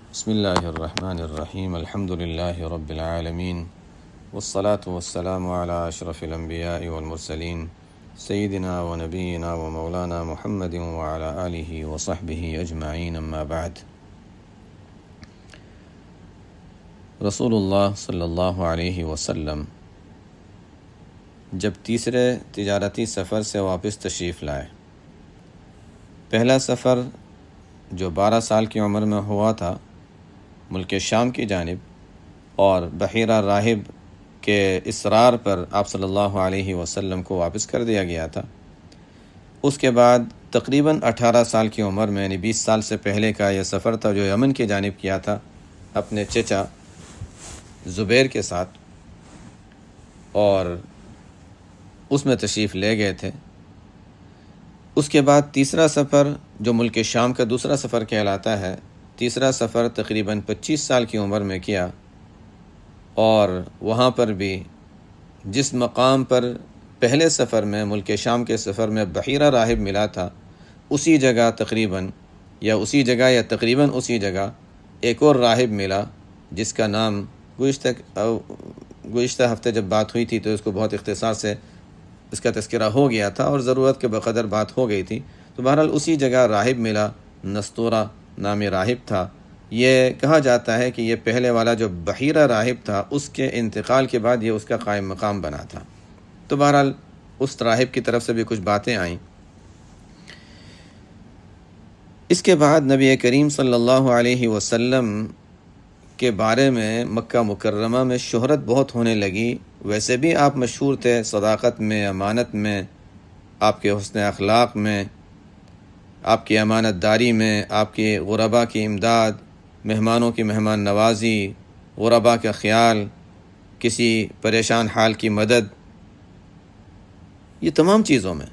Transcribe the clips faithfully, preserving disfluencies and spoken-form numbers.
بسم اللہ الرحمن الرحیم الحمد للہ رب العالمین والصلاة والسلام علی اشرف الانبیاء والمرسلین سیدنا و نبینا و مولانا محمد وعلی آلہ وصحبہ اجمعین اما بعد۔ رسول اللہ صلی اللہ علیہ وسلم جب تیسرے تجارتی سفر سے واپس تشریف لائے، پہلا سفر جو بارہ سال کی عمر میں ہوا تھا ملک شام کی جانب، اور بحیرہ راہب کے اصرار پر آپ صلی اللہ علیہ وسلم کو واپس کر دیا گیا تھا۔ اس کے بعد تقریباً اٹھارہ سال کی عمر میں، یعنی بیس سال سے پہلے کا یہ سفر تھا جو یمن کی جانب کیا تھا اپنے چچا زبیر کے ساتھ، اور اس میں تشریف لے گئے تھے۔ اس کے بعد تیسرا سفر جو ملک شام کا دوسرا سفر کہلاتا ہے، تیسرا سفر تقریباً پچیس سال کی عمر میں کیا، اور وہاں پر بھی جس مقام پر پہلے سفر میں ملک شام کے سفر میں بحیرہ راہب ملا تھا، اسی جگہ تقریباً یا اسی جگہ یا تقریباً اسی جگہ ایک اور راہب ملا جس کا نام گزشتہ گزشتہ ہفتے جب بات ہوئی تھی تو اس کو بہت اختصار سے اس کا تذکرہ ہو گیا تھا اور ضرورت کے بقدر بات ہو گئی تھی۔ تو بہرحال اسی جگہ راہب ملا، نستورہ نامی راہب تھا۔ یہ کہا جاتا ہے کہ یہ پہلے والا جو بحیرہ راہب تھا اس کے انتقال کے بعد یہ اس کا قائم مقام بنا تھا۔ تو بہرحال اس راہب کی طرف سے بھی کچھ باتیں آئیں۔ اس کے بعد نبی کریم صلی اللہ علیہ وسلم کے بارے میں مکہ مکرمہ میں شہرت بہت ہونے لگی۔ ویسے بھی آپ مشہور تھے صداقت میں، امانت میں، آپ کے حسن اخلاق میں، آپ کی امانت داری میں، آپ کی غربا کی امداد، مہمانوں کی مہمان نوازی، غربا کا خیال، کسی پریشان حال کی مدد، یہ تمام چیزوں میں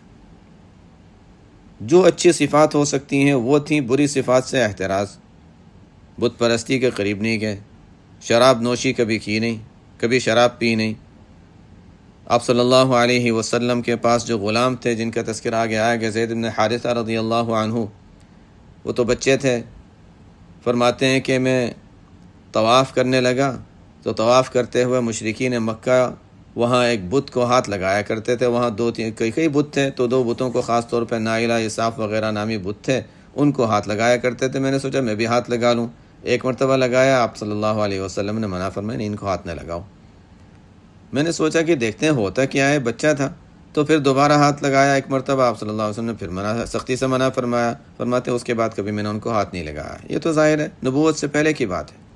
جو اچھی صفات ہو سکتی ہیں وہ تھیں، بری صفات سے احتراز۔ بت پرستی کے قریب نہیں گئے، شراب نوشی کبھی کی نہیں، کبھی شراب پی نہیں۔ آپ صلی اللہ علیہ وسلم کے پاس جو غلام تھے جن کا تذکرہ آگے آیا کہ زید بن حارثہ رضی اللہ عنہ، وہ تو بچے تھے، فرماتے ہیں کہ میں طواف کرنے لگا تو طواف کرتے ہوئے مشرکین مکہ وہاں ایک بت کو ہاتھ لگایا کرتے تھے۔ وہاں دو تین کئی کئی بت تھے، تو دو بتوں کو خاص طور پہ نائلہ، اساف وغیرہ نامی بت تھے، ان کو ہاتھ لگایا کرتے تھے۔ میں نے سوچا میں بھی ہاتھ لگا لوں۔ ایک مرتبہ لگایا، آپ صلی اللہ علیہ وسلم نے منع فرمایا نہیں، ان کو ہاتھ نہ لگاؤ۔ میں نے سوچا کہ دیکھتے ہیں ہوتا کیا ہے، بچہ تھا، تو پھر دوبارہ ہاتھ لگایا ایک مرتبہ، آپ صلی اللہ علیہ وسلم نے پھر منع سختی سے منع فرمایا۔ فرماتے اس کے بعد کبھی میں نے ان کو ہاتھ نہیں لگایا۔ یہ تو ظاہر ہے نبوت سے پہلے کی بات ہے۔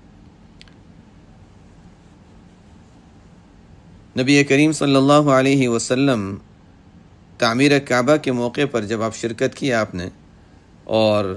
نبی کریم صلی اللہ علیہ وسلم تعمیر کعبہ کے موقع پر جب آپ شرکت کی آپ نے، اور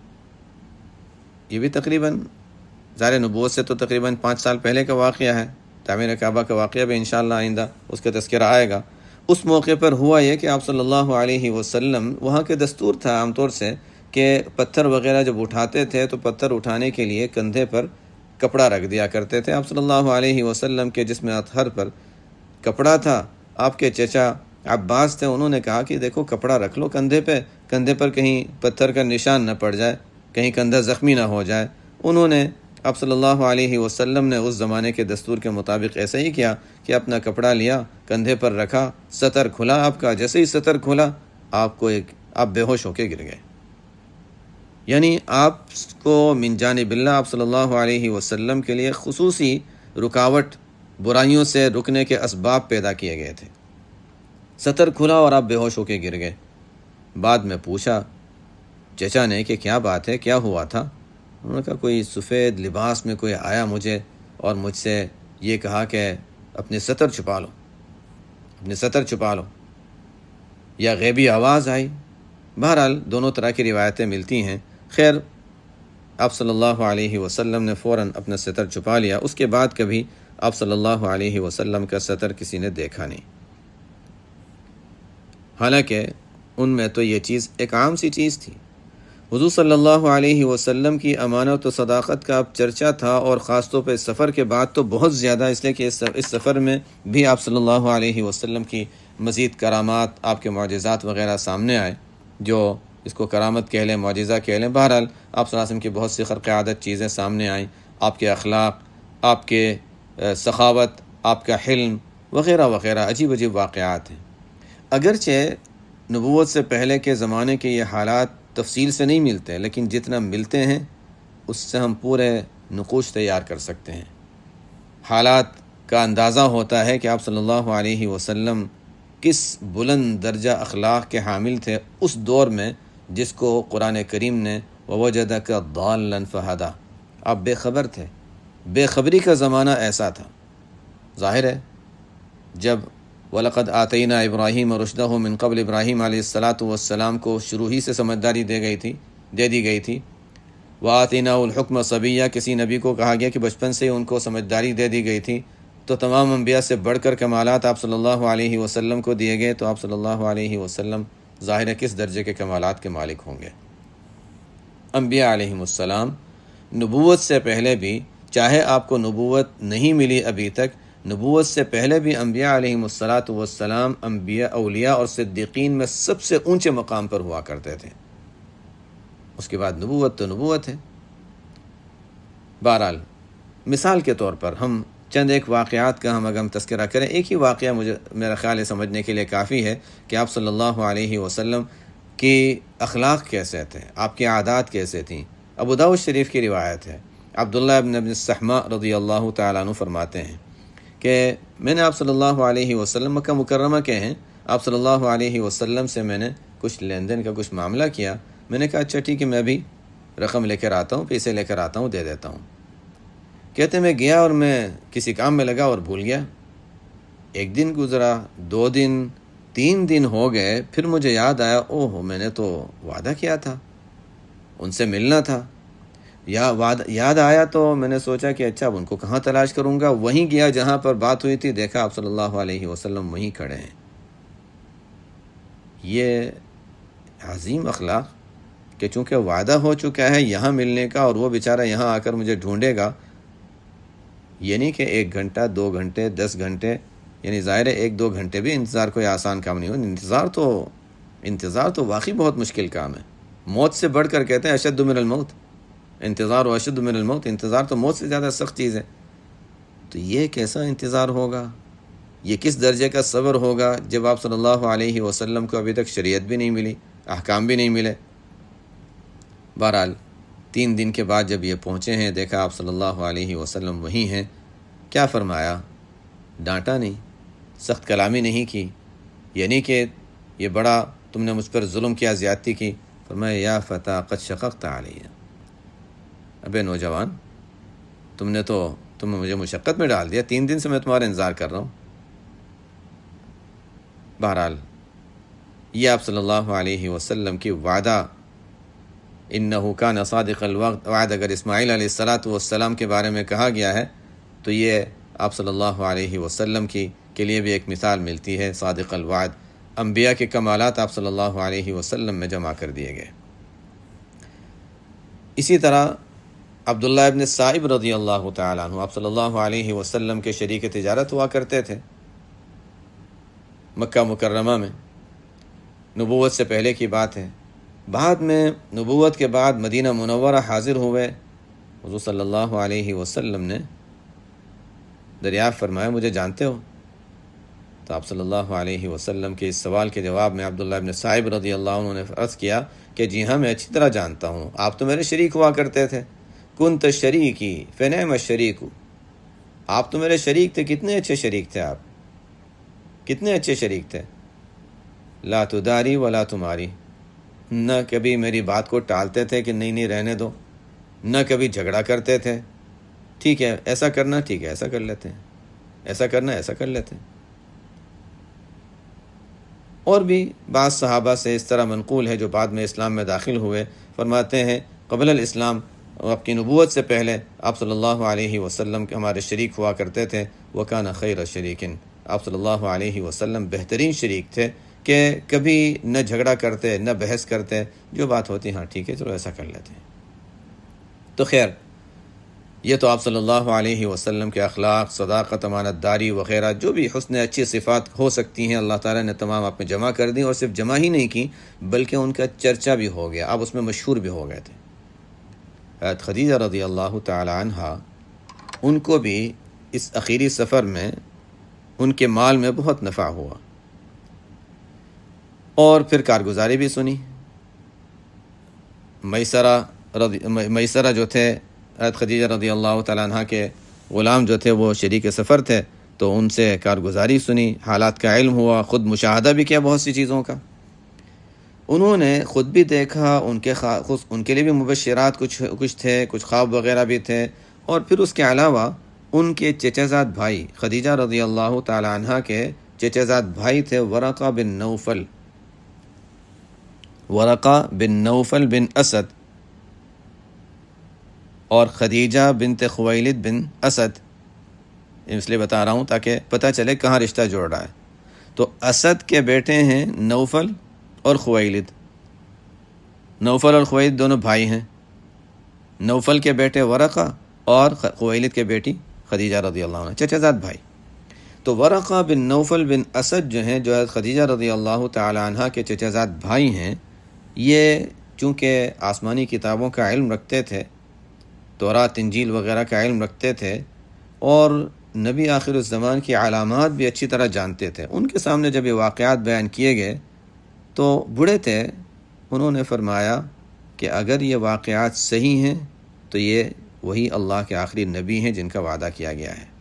یہ بھی تقریباً ظاہر نبوت سے تو تقریباً پانچ سال پہلے کا واقعہ ہے، تعمیر کعبہ کا واقعہ بھی انشاءاللہ آئندہ اس کا تذکرہ آئے گا۔ اس موقع پر ہوا یہ کہ آپ صلی اللہ علیہ وسلم، وہاں کے دستور تھا عام طور سے کہ پتھر وغیرہ جب اٹھاتے تھے تو پتھر اٹھانے کے لیے کندھے پر کپڑا رکھ دیا کرتے تھے۔ آپ صلی اللہ علیہ وسلم کے جسم اطہر پر کپڑا تھا۔ آپ کے چچا عباس تھے، انہوں نے کہا کہ دیکھو کپڑا رکھ لو کندھے پہ، کندھے پر کہیں پتھر کا نشان نہ پڑ جائے، کہیں کندھا زخمی نہ ہو جائے۔ انہوں نے آپ صلی اللہ علیہ وسلم نے اس زمانے کے دستور کے مطابق ایسا ہی کیا کہ اپنا کپڑا لیا، کندھے پر رکھا، سطر کھلا آپ کا۔ جیسے ہی سطر کھلا آپ کو ایک آپ بے ہوش ہو کے گر گئے۔ یعنی آپ کو من جانب اللہ، آپ صلی اللہ علیہ وسلم کے لیے خصوصی رکاوٹ، برائیوں سے رکنے کے اسباب پیدا کیے گئے تھے۔ سطر کھلا اور آپ بے ہوش ہو کے گر گئے۔ بعد میں پوچھا چچا نے کہ کیا بات ہے، کیا ہوا تھا؟ انہوں نے کہا کوئی سفید لباس میں کوئی آیا مجھے اور مجھ سے یہ کہا کہ اپنے سطر چھپا لو، اپنے سطر چھپا لو، یا غیبی آواز آئی۔ بہرحال دونوں طرح کی روایتیں ملتی ہیں۔ خیر آپ صلی اللہ علیہ وسلم نے فوراً اپنا سطر چھپا لیا۔ اس کے بعد کبھی آپ صلی اللہ علیہ وسلم کا سطر کسی نے دیکھا نہیں، حالانکہ ان میں تو یہ چیز ایک عام سی چیز تھی۔ حضور صلی اللہ علیہ وسلم کی امانت و صداقت کا اب چرچا تھا، اور خاص طور پہ اس سفر کے بعد تو بہت زیادہ، اس لیے کہ اس سفر میں بھی آپ صلی اللہ علیہ وسلم کی مزید کرامات، آپ کے معجزات وغیرہ سامنے آئے جو اس کو کرامت کہہ لیں، معجزہ کہہ لیں، بہرحال آپ صلی اللہ علیہ وسلم کی بہت سی خرق عادت چیزیں سامنے آئیں، آپ کے اخلاق، آپ کے سخاوت، آپ کا حلم وغیرہ وغیرہ عجیب عجیب واقعات ہیں۔ اگرچہ نبوت سے پہلے کے زمانے کے یہ حالات تفصیل سے نہیں ملتے، لیکن جتنا ملتے ہیں اس سے ہم پورے نقوش تیار کر سکتے ہیں۔ حالات کا اندازہ ہوتا ہے کہ آپ صلی اللہ علیہ وسلم کس بلند درجہ اخلاق کے حامل تھے اس دور میں جس کو قرآن کریم نے وَوَجَدَكَ ضَالًّا فَهَدَى، آپ بے خبر تھے، بے خبری کا زمانہ ایسا تھا۔ ظاہر ہے جب وَلَقَدْ آتَيْنَا إِبْرَاهِيمَ رُشْدَهُ من قبل ابراہیم علیہ الصلاۃ والسلام کو شروع ہی سے سمجھداری دے گئی تھی دے دی گئی تھی۔ وَآتَيْنَاهُ الْحُكْمَ صَبِيًّا، کسی نبی کو کہا گیا کہ بچپن سے ان کو سمجھداری دے دی گئی تھی، تو تمام انبیاء سے بڑھ کر کمالات آپ صلی اللہ علیہ وسلم کو دیے گئے، تو آپ صلی اللہ علیہ وسلم ظاہر ہے کس درجے کے کمالات کے مالک ہوں گے۔ انبیاء علیہم السلام نبوت سے پہلے بھی، چاہے آپ کو نبوت نہیں ملی ابھی تک، نبوت سے پہلے بھی انبیاء علیہم الصلاۃ والسلام انبیاء اولیاء اور صدیقین میں سب سے اونچے مقام پر ہوا کرتے تھے۔ اس کے بعد نبوت تو نبوت ہے۔ بہرحال مثال کے طور پر ہم چند ایک واقعات کا ہم اگر ہم تذکرہ کریں، ایک ہی واقعہ مجھے میرا خیال ہے سمجھنے کے لیے کافی ہے کہ آپ صلی اللہ علیہ وسلم کی اخلاق کیسے تھے، آپ کی عادات کیسے تھیں۔ ابو داؤد شریف کی روایت ہے، عبداللہ ابن ابن السحمہ رضی اللہ تعالیٰ عنہ فرماتے ہیں کہ میں نے آپ صلی اللہ علیہ وسلم، مکہ مکرمہ کے ہیں، آپ صلی اللہ علیہ وسلم سے میں نے کچھ لین دین کا کچھ معاملہ کیا۔ میں نے کہا اچھا ٹھیک ہے، میں بھی رقم لے کر آتا ہوں، پیسے لے کر آتا ہوں، دے دیتا ہوں۔ کہتے میں گیا اور میں کسی کام میں لگا اور بھول گیا۔ ایک دن گزرا، دو دن، تین دن ہو گئے، پھر مجھے یاد آیا، اوہ میں نے تو وعدہ کیا تھا، ان سے ملنا تھا۔ یا وعدہ یاد آیا تو میں نے سوچا کہ اچھا اب ان کو کہاں تلاش کروں گا، وہیں گیا جہاں پر بات ہوئی تھی، دیکھا آپ صلی اللہ علیہ وسلم وہیں کھڑے ہیں۔ یہ عظیم اخلاق کہ چونکہ وعدہ ہو چکا ہے یہاں ملنے کا، اور وہ بیچارہ یہاں آ کر مجھے ڈھونڈے گا، یہ نہیں کہ ایک گھنٹہ، دو گھنٹے، دس گھنٹے، یعنی ظاہر ہے ایک دو گھنٹے بھی انتظار کوئی آسان کام نہیں ہو۔ انتظار تو انتظار تو واقعی بہت مشکل کام ہے، موت سے بڑھ کر کہتے ہیں اشد من الموت، انتظار و اشد من الموت، انتظار تو موت سے زیادہ سخت چیز ہے۔ تو یہ کیسا انتظار ہوگا، یہ کس درجے کا صبر ہوگا جب آپ صلی اللہ علیہ وسلم کو ابھی تک شریعت بھی نہیں ملی، احکام بھی نہیں ملے۔ بہرحال تین دن کے بعد جب یہ پہنچے ہیں، دیکھا آپ صلی اللہ علیہ وسلم وہیں ہیں، کیا فرمایا؟ ڈانٹا نہیں، سخت کلامی نہیں کی، یعنی کہ یہ بڑا تم نے مجھ پر ظلم کیا، زیادتی کی۔ فرمایا یا فتى قد شققت علی، ابے نوجوان تم نے تو تم نے مجھے مشقت میں ڈال دیا، تین دن سے میں تمہارا انتظار کر رہا ہوں۔ بہرحال یہ آپ صلی اللہ علیہ وسلم کی وعدہ، انہو کان صادق الوعد، وعد اگر اسماعیل علیہ الصلاۃ والسلام کے بارے میں کہا گیا ہے تو یہ آپ صلی اللہ علیہ وسلم کی کے لیے بھی ایک مثال ملتی ہے، صادق الوعد۔ انبیاء کے کمالات آپ صلی اللہ علیہ وسلم میں جمع کر دیے گئے۔ اسی طرح عبداللہ ابن صائب رضی اللہ تعالیٰ عنہ آپ صلی اللہ علیہ وسلم کے شریک تجارت ہوا کرتے تھے مکہ مکرمہ میں، نبوت سے پہلے کی بات ہے۔ بعد میں نبوت کے بعد مدینہ منورہ حاضر ہوئے، حضور صلی اللہ علیہ وسلم نے دریافت فرمایا مجھے جانتے ہو؟ تو آپ صلی اللہ علیہ وسلم کے اس سوال کے جواب میں عبداللہ ابن صائب رضی اللہ عنہ نے عرض کیا کہ جی ہاں میں اچھی طرح جانتا ہوں، آپ تو میرے شریک ہوا کرتے تھے، کنت شریکی فنعم الشریک، آپ تو میرے شریک تھے، کتنے اچھے شریک تھے آپ، کتنے اچھے شریک تھے۔ لا تداری ولا تماری، نہ کبھی میری بات کو ٹالتے تھے کہ نہیں نہیں رہنے دو، نہ کبھی جھگڑا کرتے تھے، ٹھیک ہے ایسا کرنا، ٹھیک ہے ایسا کر لیتے ہیں، ایسا کرنا ایسا کر لیتے ہیں۔ اور بھی بعض صحابہ سے اس طرح منقول ہے جو بعد میں اسلام میں داخل ہوئے، فرماتے ہیں قبل الاسلام، آپ کی نبوت سے پہلے آپ صلی اللہ علیہ وسلم کے ہمارے شریک ہوا کرتے تھے، وَكَانَ خَيْرَ شَرِيكٍ، آپ صلی اللہ علیہ وسلم بہترین شریک تھے کہ کبھی نہ جھگڑا کرتے نہ بحث کرتے، جو بات ہوتی ہاں ٹھیک ہے چلو ایسا کر لیتے ہیں۔ تو خیر یہ تو آپ صلی اللہ علیہ وسلم کے اخلاق، صداقت، امانت داری وغیرہ جو بھی حسن اچھی صفات ہو سکتی ہیں اللہ تعالیٰ نے تمام آپ میں جمع کر دی، اور صرف جمع ہی نہیں کی بلکہ ان کا چرچا بھی ہو گیا، آپ اس میں مشہور بھی ہو گئے تھے۔ حضرت خدیجہ رضی اللہ تعالی عنہ، ان کو بھی اس اخیری سفر میں ان کے مال میں بہت نفع ہوا، اور پھر کارگزاری بھی سنی۔ میسرہ رضی میسرہ جو تھے حضرت خدیجہ رضی اللہ تعالیٰ عنہ کے غلام جو تھے، وہ شریک سفر تھے، تو ان سے کارگزاری سنی، حالات کا علم ہوا، خود مشاہدہ بھی کیا بہت سی چیزوں کا۔ انہوں نے خود بھی دیکھا، ان کے خود ان کے لیے بھی مبشرات کچھ کچھ تھے، کچھ خواب وغیرہ بھی تھے، اور پھر اس کے علاوہ ان کے چچا زاد بھائی خدیجہ رضی اللہ تعالی عنہ کے چچا زاد بھائی تھے ورقہ بن نوفل، ورقہ بن نوفل بن اسد، اور خدیجہ بنت خویلد بن اسد۔ اس لیے بتا رہا ہوں تاکہ پتہ چلے کہاں رشتہ جوڑ رہا ہے۔ تو اسد کے بیٹے ہیں نوفل اور خویلد، نوفل اور خویلد دونوں بھائی ہیں، نوفل کے بیٹے ورقہ اور خویلد کے بیٹی خدیجہ رضی اللہ عنہ، چچا زاد بھائی۔ تو ورقہ بن نوفل بن اسد جو ہیں، جو خدیجہ رضی اللہ تعالی عنہ کے چچا زاد بھائی ہیں، یہ چونکہ آسمانی کتابوں کا علم رکھتے تھے، تورات انجیل وغیرہ کا علم رکھتے تھے، اور نبی آخر الزمان کی علامات بھی اچھی طرح جانتے تھے، ان کے سامنے جب یہ واقعات بیان کیے گئے تو بوڑھے تھے، انہوں نے فرمایا کہ اگر یہ واقعات صحیح ہیں تو یہ وہی اللہ کے آخری نبی ہیں جن کا وعدہ کیا گیا ہے۔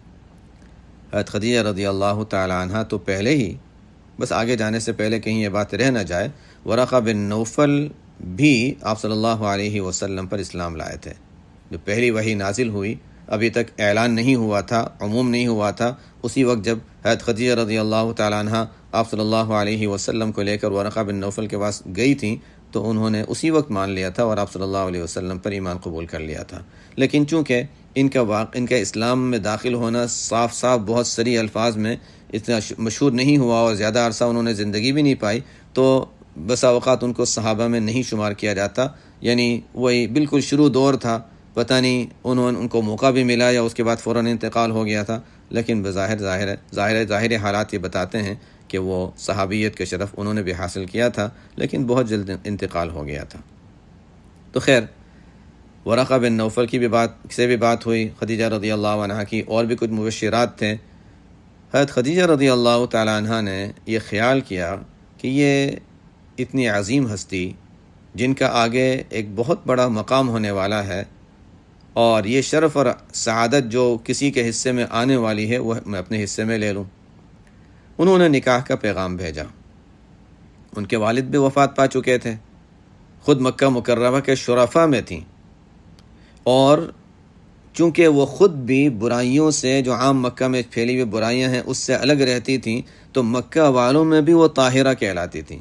حضرت خدیجہ رضی اللہ تعالی عنہ تو پہلے ہی، بس آگے جانے سے پہلے کہیں یہ بات رہ نہ جائے، ورقہ بن نوفل بھی آپ صلی اللہ علیہ وسلم پر اسلام لائے تھے۔ جو پہلی وحی نازل ہوئی، ابھی تک اعلان نہیں ہوا تھا، عموم نہیں ہوا تھا، اسی وقت جب حضرت خدیجہ رضی اللہ تعالی عنہ آپ صلی اللہ علیہ وسلم کو لے کر ورقہ بن نوفل کے پاس گئی تھیں، تو انہوں نے اسی وقت مان لیا تھا اور آپ صلی اللہ علیہ وسلم پر ایمان قبول کر لیا تھا۔ لیکن چونکہ ان کا واقع ان کا اسلام میں داخل ہونا صاف صاف بہت سری الفاظ میں اتنا مشہور نہیں ہوا، اور زیادہ عرصہ انہوں نے زندگی بھی نہیں پائی، تو بسا اوقات ان کو صحابہ میں نہیں شمار کیا جاتا، یعنی وہی بالکل شروع دور تھا، پتہ نہیں انہوں ان کو موقع بھی ملا یا اس کے بعد فوراً انتقال ہو گیا تھا، لیکن بظاہر ظاہر ظاہر ظاہر حالات یہ بتاتے ہیں کہ وہ صحابیت کے شرف انہوں نے بھی حاصل کیا تھا، لیکن بہت جلد انتقال ہو گیا تھا۔ تو خیر، ورقہ بن نوفل کی بھی بات سے بھی بات ہوئی، خدیجہ رضی اللہ عنہ کی اور بھی کچھ مبشرات تھے۔ حضرت خدیجہ رضی اللہ تعالی عنہ نے یہ خیال کیا کہ یہ اتنی عظیم ہستی، جن کا آگے ایک بہت بڑا مقام ہونے والا ہے، اور یہ شرف اور سعادت جو کسی کے حصے میں آنے والی ہے وہ میں اپنے حصے میں لے لوں۔ انہوں نے نکاح کا پیغام بھیجا۔ ان کے والد بھی وفات پا چکے تھے، خود مکہ مکرمہ کے شرفاء میں تھیں، اور چونکہ وہ خود بھی برائیوں سے، جو عام مکہ میں پھیلی ہوئی برائیاں ہیں، اس سے الگ رہتی تھیں، تو مکہ والوں میں بھی وہ طاہرہ کہلاتی تھیں۔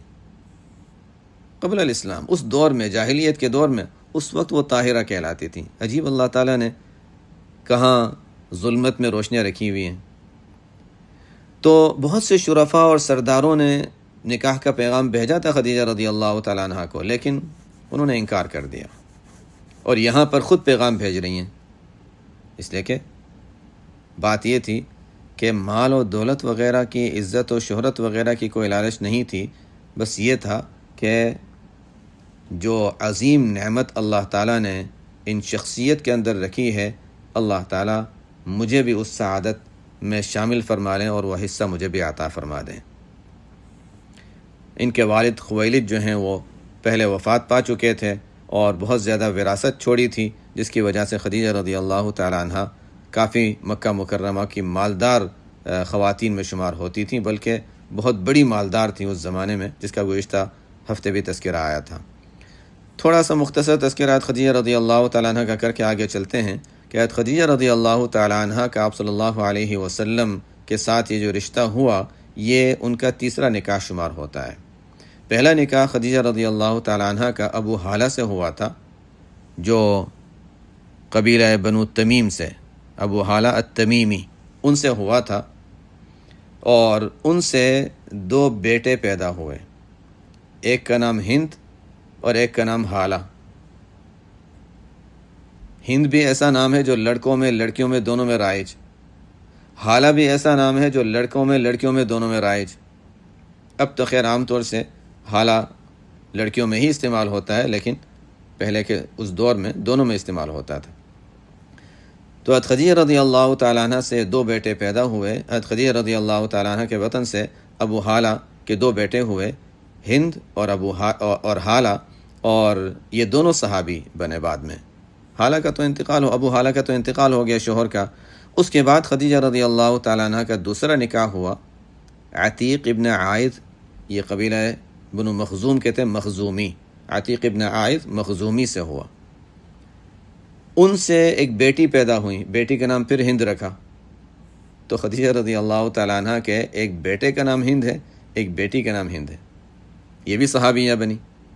قبل الاسلام، اس دور میں، جاہلیت کے دور میں، اس وقت وہ طاہرہ کہلاتی تھیں۔ عجیب، اللہ تعالیٰ نے کہاں ظلمت میں روشنیاں رکھی ہوئی ہیں۔ تو بہت سے شرفاء اور سرداروں نے نکاح کا پیغام بھیجا تھا خدیجہ رضی اللہ تعالیٰ عنہ کو، لیکن انہوں نے انکار کر دیا، اور یہاں پر خود پیغام بھیج رہی ہیں، اس لیے کہ بات یہ تھی کہ مال و دولت وغیرہ کی، عزت و شہرت وغیرہ کی کوئی لالچ نہیں تھی، بس یہ تھا کہ جو عظیم نعمت اللہ تعالیٰ نے ان شخصیت کے اندر رکھی ہے، اللہ تعالیٰ مجھے بھی اس سعادت میں شامل فرما لیں اور وہ حصہ مجھے بھی عطا فرما دیں۔ ان کے والد خویلد جو ہیں وہ پہلے وفات پا چکے تھے، اور بہت زیادہ وراثت چھوڑی تھی، جس کی وجہ سے خدیجہ رضی اللہ تعالی عنہ کافی مکہ مکرمہ کی مالدار خواتین میں شمار ہوتی تھیں، بلکہ بہت بڑی مالدار تھیں اس زمانے میں، جس کا گزشتہ ہفتے بھی تذکرہ آیا تھا۔ تھوڑا سا مختصر تذکرہ خدیجہ رضی اللہ تعالیٰ عنہ کا کر کے آگے چلتے ہیں کہ خدیجہ رضی اللہ تعالیٰ عنہ کا آپ صلی اللہ علیہ وسلم کے ساتھ یہ جو رشتہ ہوا، یہ ان کا تیسرا نکاح شمار ہوتا ہے۔ پہلا نکاح خدیجہ رضی اللہ تعالیٰ عنہ کا ابو حالہ سے ہوا تھا، جو قبیلہ بنو تمیم سے، ابو حالہ التمیمی، ان سے ہوا تھا، اور ان سے دو بیٹے پیدا ہوئے، ایک کا نام ہند اور ایک کا نام حالہ۔ ہند بھی ایسا نام ہے جو لڑکوں میں لڑکیوں میں دونوں میں رائج، حالہ بھی ایسا نام ہے جو لڑکوں میں لڑکیوں میں دونوں میں رائج۔ اب تو خیر عام طور سے حالہ لڑکیوں میں ہی استعمال ہوتا ہے، لیکن پہلے کے اس دور میں دونوں میں استعمال ہوتا تھا۔ تو حضرت خدیجہ رضی اللہ تعالیٰ عنہ سے دو بیٹے پیدا ہوئے۔ حضرت خدیجہ رضی اللہ تعالیٰ عنہ کے وطن سے ابو حالہ کے دو بیٹے ہوئے، ہند اور ابو اور حالہ، اور یہ دونوں صحابی بنے بعد میں۔ حالہ کا تو انتقال ہو ابو حالہ کا تو انتقال ہو گیا شوہر کا۔ اس کے بعد خدیجہ رضی اللہ تعالیٰ عنہ کا دوسرا نکاح ہوا عتیق ابن عائد، یہ قبیلہ بنو مخزوم کہتے ہیں، مخزومی، عتیق ابن عائد مخزومی سے ہوا۔ ان سے ایک بیٹی پیدا ہوئی، بیٹی کا نام پھر ہند رکھا۔ تو خدیجہ رضی اللہ تعالیٰ عنہ کے ایک بیٹے کا نام ہند ہے، ایک بیٹی کا نام ہند ہے، یہ بھی صحابیہ بنی۔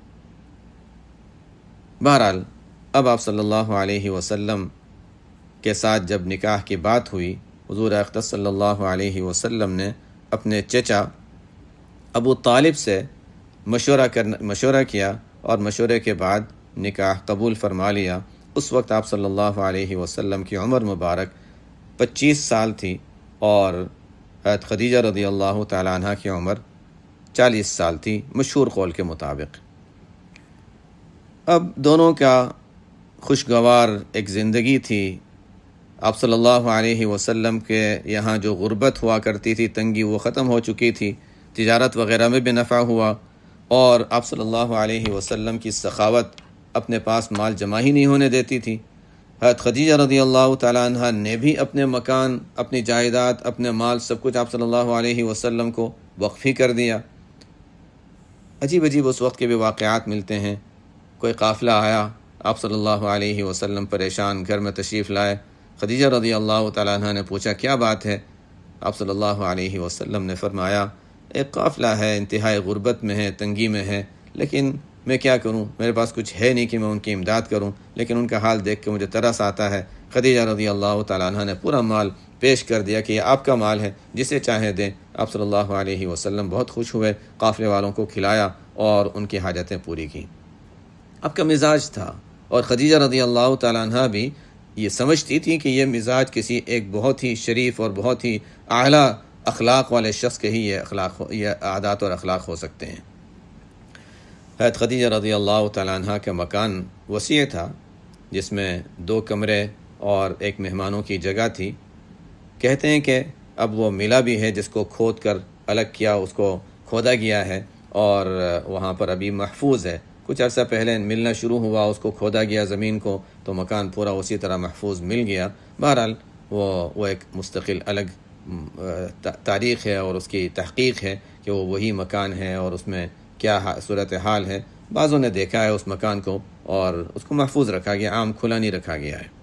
بہرحال اب آپ صلی اللہ علیہ وسلم کے ساتھ جب نکاح کی بات ہوئی، حضور اقدس صلی اللہ علیہ وسلم نے اپنے چچا ابو طالب سے مشورہ کرنا مشورہ کیا اور مشورے کے بعد نکاح قبول فرما لیا۔ اس وقت آپ صلی اللہ علیہ وسلم کی عمر مبارک پچیس سال تھی اور حضرت خدیجہ رضی اللہ تعالیٰ عنہ کی عمر چالیس سال تھی مشہور قول کے مطابق۔ اب دونوں کا خوشگوار ایک زندگی تھی۔ آپ صلی اللہ علیہ وسلم کے یہاں جو غربت ہوا کرتی تھی، تنگی، وہ ختم ہو چکی تھی، تجارت وغیرہ میں بھی نفع ہوا، اور آپ صلی اللہ علیہ وسلم کی سخاوت اپنے پاس مال جمع ہی نہیں ہونے دیتی تھی۔ حضرت خدیجہ رضی اللہ تعالیٰ عنہ نے بھی اپنے مکان، اپنی جائیداد، اپنے مال، سب کچھ آپ صلی اللہ علیہ وسلم کو وقف ہی کر دیا۔ عجیب عجیب اس وقت کے بھی واقعات ملتے ہیں۔ کوئی قافلہ آیا، آپ صلی اللہ علیہ وسلم پریشان گھر میں تشریف لائے، خدیجہ رضی اللہ تعالیٰ عنہ نے پوچھا کیا بات ہے؟ آپ صلی اللہ علیہ وسلم نے فرمایا ایک قافلہ ہے، انتہائی غربت میں ہے، تنگی میں ہے، لیکن میں کیا کروں، میرے پاس کچھ ہے نہیں کہ میں ان کی امداد کروں، لیکن ان کا حال دیکھ کے مجھے ترس آتا ہے۔ خدیجہ رضی اللہ تعالیٰ عنہ نے پورا مال پیش کر دیا کہ یہ آپ کا مال ہے، جسے چاہے دیں۔ آپ صلی اللہ علیہ وسلم بہت خوش ہوئے، قافلے والوں کو کھلایا اور ان کی حاجتیں پوری کی۔ آپ کا مزاج تھا، اور خدیجہ رضی اللہ تعالیٰ عنہ بھی یہ سمجھتی تھی کہ یہ مزاج کسی ایک بہت ہی شریف اور بہت ہی اعلیٰ اخلاق والے شخص کے ہی یہ اخلاق یہ عادات اور اخلاق ہو سکتے ہیں۔ حضرت خدیجہ رضی اللہ تعالیٰ عنہ کا مکان وسیع تھا، جس میں دو کمرے اور ایک مہمانوں کی جگہ تھی۔ کہتے ہیں کہ اب وہ ملا بھی ہے جس کو کھود کر الگ کیا، اس کو کھودا گیا ہے اور وہاں پر ابھی محفوظ ہے۔ کچھ عرصہ پہلے ملنا شروع ہوا، اس کو کھودا گیا زمین کو، تو مکان پورا اسی طرح محفوظ مل گیا۔ بہرحال وہ وہ ایک مستقل الگ تاریخ ہے اور اس کی تحقیق ہے کہ وہ وہی مکان ہے اور اس میں کیا صورت حال ہے۔ بعضوں نے دیکھا ہے اس مکان کو اور اس کو محفوظ رکھا گیا، عام کھلا نہیں رکھا گیا ہے۔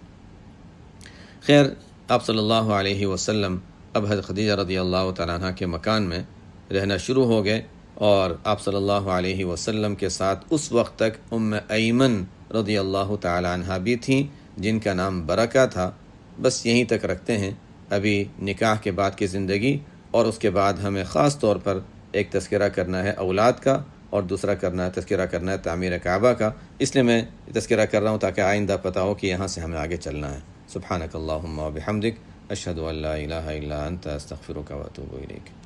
خیر، آپ صلی اللہ علیہ وسلم اب حضرت خدیجہ رضی اللہ تعالیٰ عنہ کے مکان میں رہنا شروع ہو گئے، اور آپ صلی اللہ علیہ وسلم کے ساتھ اس وقت تک ام ایمن رضی اللہ تعالیٰ عنہ بھی تھیں، جن کا نام برکہ تھا۔ بس یہیں تک رکھتے ہیں ابھی نکاح کے بعد کی زندگی، اور اس کے بعد ہمیں خاص طور پر ایک تذکرہ کرنا ہے اولاد کا، اور دوسرا کرنا ہے تذکرہ کرنا ہے تعمیر کعبہ کا۔ اس لیے میں تذکرہ کر رہا ہوں تاکہ آئندہ پتہ ہو کہ یہاں سے ہمیں آگے چلنا ہے۔ سبحانک اللہم و بحمدک، اشہد ان لا الہ الا انت، استغفرک و اتوب الیک۔